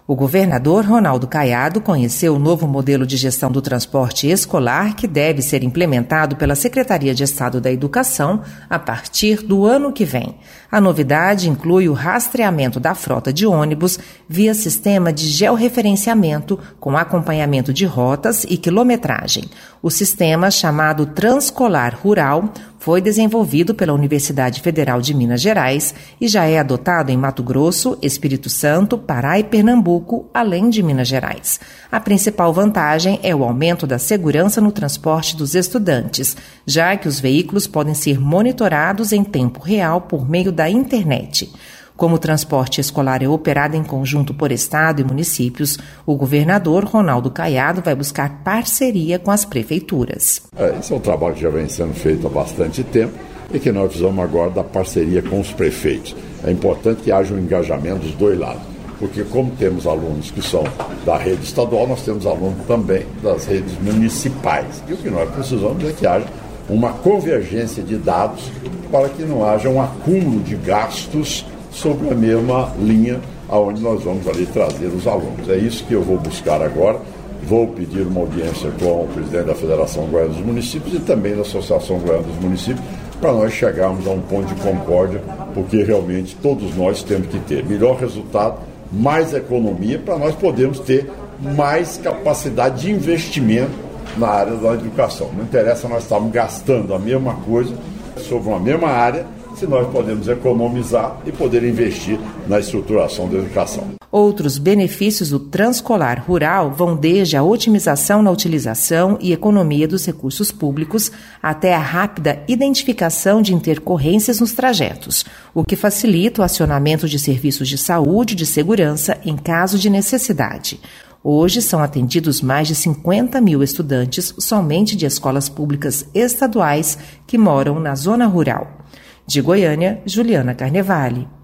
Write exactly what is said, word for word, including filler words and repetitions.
O governador Ronaldo Caiado conheceu o novo modelo de gestão do transporte escolar que deve ser implementado pela Secretaria de Estado da Educação a partir do ano que vem. A novidade inclui o rastreamento da frota de ônibus via sistema de georreferenciamento com acompanhamento de rotas e quilometragem. O sistema, chamado Transcolar Rural, foi desenvolvido pela Universidade Federal de Minas Gerais e já é adotado em Mato Grosso, Espírito Santo, Pará e Pernambuco, além de Minas Gerais. A principal vantagem é o aumento da segurança no transporte dos estudantes, já que os veículos podem ser monitorados em tempo real por meio da internet. Como o transporte escolar é operado em conjunto por Estado e municípios, o governador Ronaldo Caiado vai buscar parceria com as prefeituras. É, esse é um trabalho que já vem sendo feito há bastante tempo e que nós precisamos agora da parceria com os prefeitos. É importante que haja um engajamento dos dois lados, porque como temos alunos que são da rede estadual, nós temos alunos também das redes municipais. E o que nós precisamos é que haja uma convergência de dados para que não haja um acúmulo de gastos sobre a mesma linha aonde nós vamos ali trazer os alunos. É isso que eu vou buscar agora. Vou pedir uma audiência com o presidente da Federação Goiana dos Municípios e também da Associação Goiana dos Municípios para nós chegarmos a um ponto de concórdia, porque realmente todos nós temos que ter melhor resultado, mais economia, para nós podermos ter mais capacidade de investimento na área da educação. Não interessa nós estarmos gastando a mesma coisa sobre uma mesma área, se nós podemos economizar e poder investir na estruturação da educação. Outros benefícios do Transcolar Rural vão desde a otimização na utilização e economia dos recursos públicos até a rápida identificação de intercorrências nos trajetos, o que facilita o acionamento de serviços de saúde e de segurança em caso de necessidade. Hoje são atendidos mais de cinquenta mil estudantes somente de escolas públicas estaduais que moram na zona rural. De Goiânia, Juliana Carnevale.